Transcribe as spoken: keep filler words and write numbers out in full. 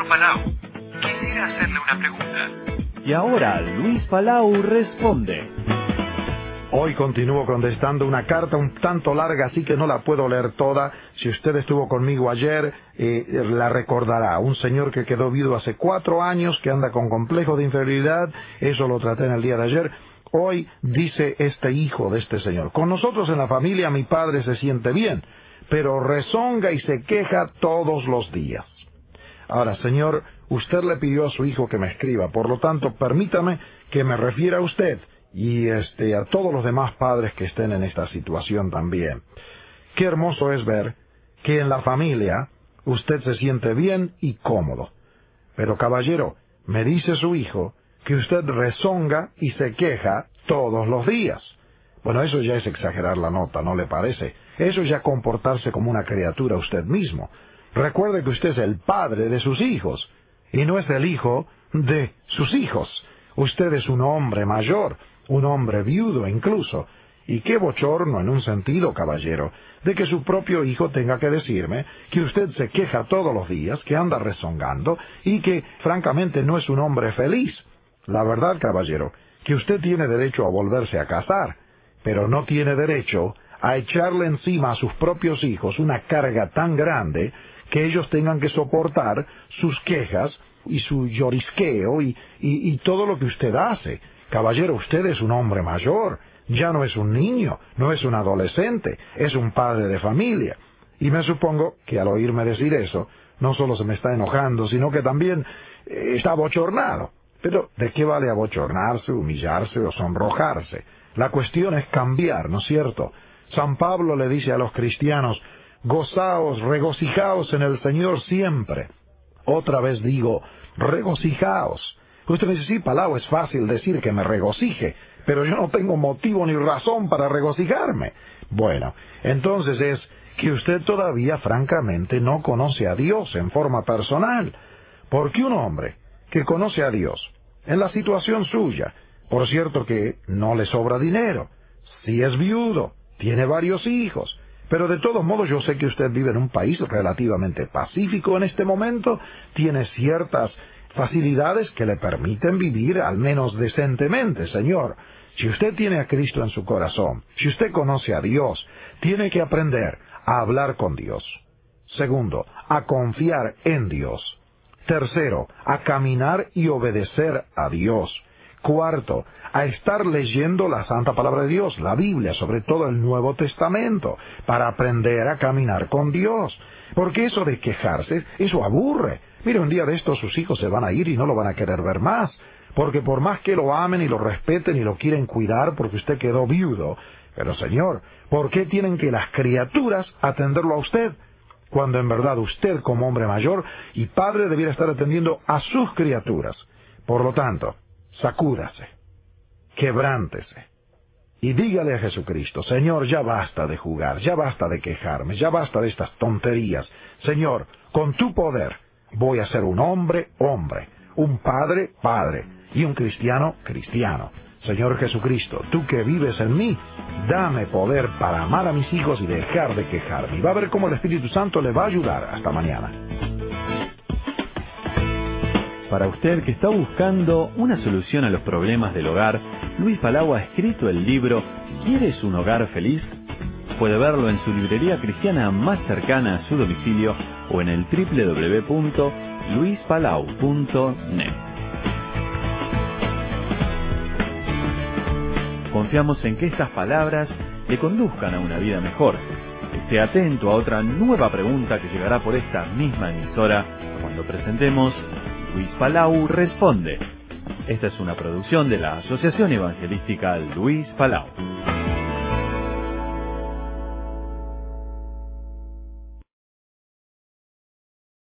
Palau. Quisiera hacerle una pregunta. Y ahora Luis Palau responde. Hoy continúo contestando una carta un tanto larga, así que no la puedo leer toda. Si usted estuvo conmigo ayer, eh, la recordará. Un señor que quedó viudo hace cuatro años, que anda con complejo de inferioridad. Eso lo traté en el día de ayer. Hoy dice este hijo de este señor: con nosotros en la familia mi padre se siente bien, pero rezonga y se queja todos los días. Ahora, señor, usted le pidió a su hijo que me escriba, por lo tanto, permítame que me refiera a usted y este a todos los demás padres que estén en esta situación también. Qué hermoso es ver que en la familia usted se siente bien y cómodo. Pero, caballero, me dice su hijo que usted rezonga y se queja todos los días. Bueno, eso ya es exagerar la nota, ¿no le parece? Eso ya comportarse como una criatura usted mismo. Recuerde que usted es el padre de sus hijos, y no es el hijo de sus hijos. Usted es un hombre mayor, un hombre viudo incluso. Y qué bochorno en un sentido, caballero, de que su propio hijo tenga que decirme que usted se queja todos los días, que anda rezongando, y que francamente no es un hombre feliz. La verdad, caballero, que usted tiene derecho a volverse a casar, pero no tiene derecho a echarle encima a sus propios hijos una carga tan grande que ellos tengan que soportar sus quejas y su llorisqueo y, y, y todo lo que usted hace. Caballero, usted es un hombre mayor, ya no es un niño, no es un adolescente, es un padre de familia. Y me supongo que al oírme decir eso, no solo se me está enojando, sino que también eh, está abochornado. Pero, ¿de qué vale abochornarse, humillarse o sonrojarse? La cuestión es cambiar, ¿no es cierto? San Pablo le dice a los cristianos: gozaos, regocijaos en el Señor siempre. Otra vez digo, regocijaos. Usted me dice: sí, Palau, es fácil decir que me regocije, pero yo no tengo motivo ni razón para regocijarme. Bueno, entonces es que usted todavía francamente no conoce a Dios en forma personal. Porque un hombre que conoce a Dios, en la situación suya, por cierto que no le sobra dinero, si es viudo, tiene varios hijos, pero de todos modos yo sé que usted vive en un país relativamente pacífico en este momento, tiene ciertas facilidades que le permiten vivir al menos decentemente, señor. Si usted tiene a Cristo en su corazón, si usted conoce a Dios, tiene que aprender a hablar con Dios. Segundo, a confiar en Dios. Tercero, a caminar y obedecer a Dios. Cuarto, a estar leyendo la Santa Palabra de Dios, la Biblia, sobre todo el Nuevo Testamento, para aprender a caminar con Dios. Porque eso de quejarse, eso aburre. Mire, un día de estos sus hijos se van a ir y no lo van a querer ver más. Porque por más que lo amen y lo respeten y lo quieren cuidar porque usted quedó viudo, pero señor, ¿por qué tienen que las criaturas atenderlo a usted? Cuando en verdad usted, como hombre mayor y padre, debiera estar atendiendo a sus criaturas. Por lo tanto, sacúdase, quebrántese, y dígale a Jesucristo: Señor, ya basta de jugar, ya basta de quejarme, ya basta de estas tonterías. Señor, con tu poder voy a ser un hombre, hombre, un padre, padre, y un cristiano, cristiano. Señor Jesucristo, tú que vives en mí, dame poder para amar a mis hijos y dejar de quejarme. Y va a ver cómo el Espíritu Santo le va a ayudar. Hasta mañana. Para usted que está buscando una solución a los problemas del hogar, Luis Palau ha escrito el libro ¿Quieres un hogar feliz? Puede verlo en su librería cristiana más cercana a su domicilio o en el doble u doble u doble u punto luis palau punto net. Confiamos en que estas palabras le conduzcan a una vida mejor. Esté atento a otra nueva pregunta que llegará por esta misma emisora cuando presentemos Luis Palau Responde. Esta es una producción de la Asociación Evangelística Luis Palau.